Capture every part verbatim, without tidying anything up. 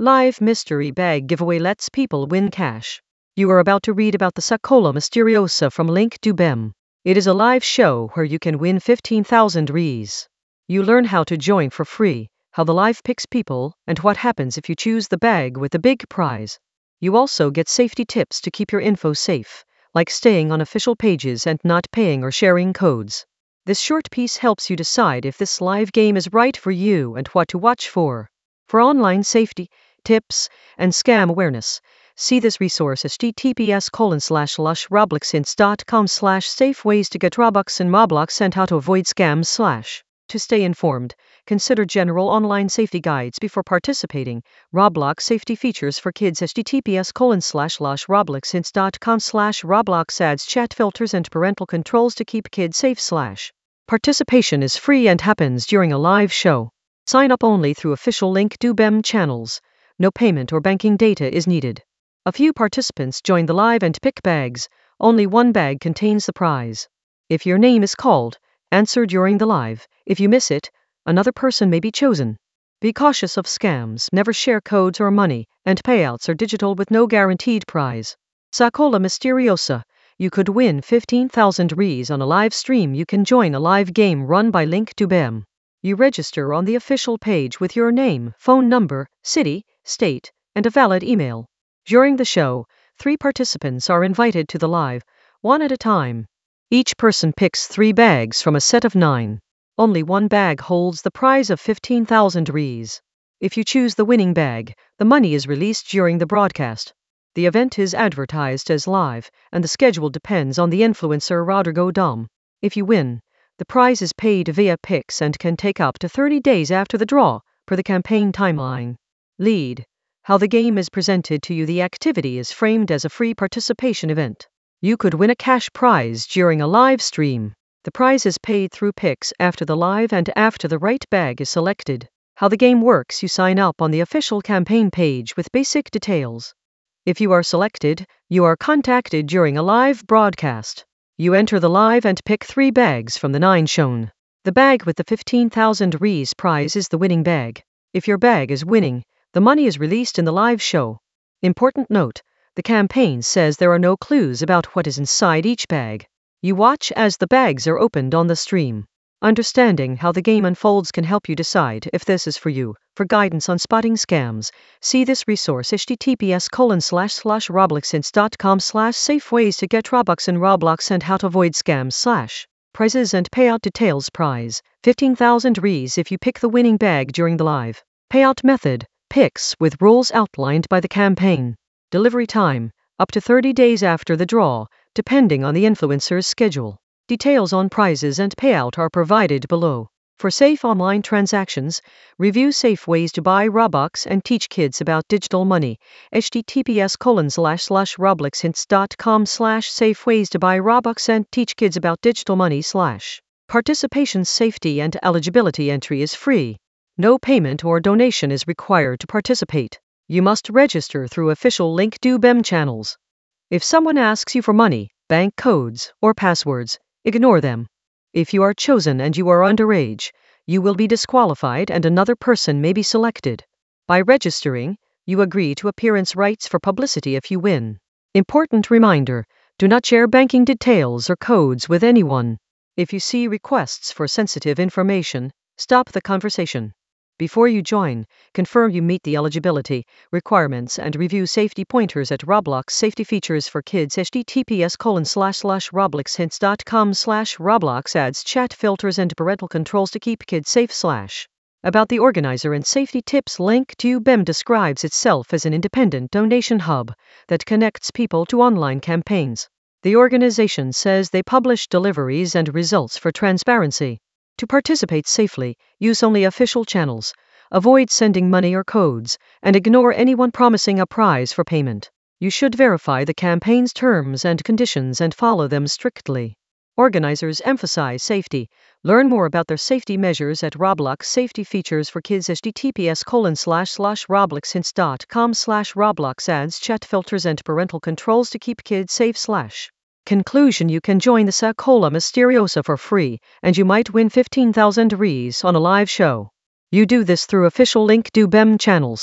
Live mystery bag giveaway lets people win cash. You are about to read about the Sacola Misteriosa from Link Dubem. It is a live show where you can win fifteen thousand rees. You learn how to join for free, how the live picks people, and what happens if you choose the bag with the big prize. You also get safety tips to keep your info safe, like staying on official pages and not paying or sharing codes. This short piece helps you decide if this live game is right for you and what to watch for. For online safety, tips, and scam awareness, see this resource https colon slash lush robloxhints.com slash safe ways to get Robux and Roblox and how to avoid scams slash. To stay informed, consider general online safety guides before participating. Roblox safety features for kids https colon slash lush robloxhints.com slash Roblox adds chat filters and parental controls to keep kids safe slash. Participation is free and happens during a live show. Sign up only through official Link Dubem channels. No payment or banking data is needed. A few participants join the live and pick bags. Only one bag contains the prize. If your name is called, answer during the live. If you miss it, another person may be chosen. Be cautious of scams. Never share codes or money, and payouts are digital with no guaranteed prize. Sacola Misteriosa. You could win fifteen thousand rees on a live stream. You can join a live game run by Link Dubem. You register on the official page with your name, phone number, city, state, and a valid email. During the show, three participants are invited to the live, one at a time. Each person picks three bags from a set of nine. Only one bag holds the prize of fifteen thousand rees. If you choose the winning bag, the money is released during the broadcast. The event is advertised as live, and the schedule depends on the influencer Rodrigo Dom. If you win, the prize is paid via Pix and can take up to thirty days after the draw, per the campaign timeline. Lead. How the game is presented to you. The activity is framed as a free participation event. You could win a cash prize during a live stream. The prize is paid through Pix after the live and after the right bag is selected. How the game works. You sign up on the official campaign page with basic details. If you are selected, you are contacted during a live broadcast. You enter the live and pick three bags from the nine shown. The bag with the fifteen thousand rees prize is the winning bag. If your bag is winning, the money is released in the live show. Important note, the campaign says there are no clues about what is inside each bag. You watch as the bags are opened on the stream. Understanding how the game unfolds can help you decide if this is for you. For guidance on spotting scams, see this resource https colon slash slash robloxhints.com slash safe ways to get Robux and Roblox and how to avoid scams slash. Prizes and payout details. Prize, fifteen thousand rees if you pick the winning bag during the live. Payout method, Pix with rules outlined by the campaign. Delivery time, up to thirty days after the draw, depending on the influencer's schedule. Details on prizes and payout are provided below. For safe online transactions, review safe ways to buy Robux and teach kids about digital money. https colon slash slash robloxhints.com slash safe ways to buy Robux and teach kids about digital money slash. Participation safety and eligibility. Entry is free. No payment or donation is required to participate. You must register through official Link Dubem channels. If someone asks you for money, bank codes, or passwords, ignore them. If you are chosen and you are underage, you will be disqualified and another person may be selected. By registering, you agree to appearance rights for publicity if you win. Important reminder, do not share banking details or codes with anyone. If you see requests for sensitive information, stop the conversation. Before you join, confirm you meet the eligibility requirements and review safety pointers at Roblox safety features for kids https colon slash slash robloxhints.com slash Roblox adds chat filters and parental controls to keep kids safe slash. About the organizer and safety tips. Link Dubem describes itself as an independent donation hub that connects people to online campaigns. The organization says they publish deliveries and results for transparency. To participate safely, use only official channels, avoid sending money or codes, and ignore anyone promising a prize for payment. You should verify the campaign's terms and conditions and follow them strictly. Organizers emphasize safety. Learn more about their safety measures at Roblox safety features for kids https colon slash slash robloxhints.com slash Roblox adds chat filters and parental controls to keep kids safe slash. Conclusion. You can join the Sacola Misteriosa for free, and you might win fifteen thousand rees on a live show. You do this through official Link Dubem channels.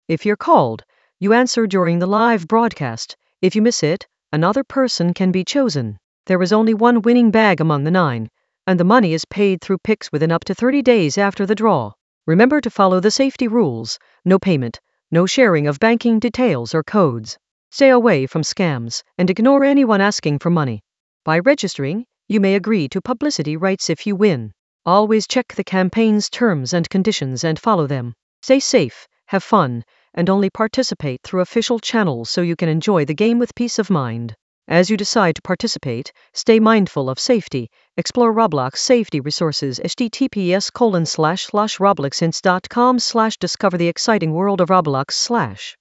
If you're called, you answer during the live broadcast. If you miss it, another person can be chosen. There is only one winning bag among the nine, and the money is paid through Pix within up to thirty days after the draw. Remember to follow the safety rules: no payment, no sharing of banking details or codes. Stay away from scams and ignore anyone asking for money. By registering, you may agree to publicity rights if you win. Always check the campaign's terms and conditions and follow them. Stay safe, have fun, and only participate through official channels so you can enjoy the game with peace of mind. As you decide to participate, stay mindful of safety. Explore Roblox safety resources https colon slash slash robloxhints dot com slash discover the exciting world of Roblox slash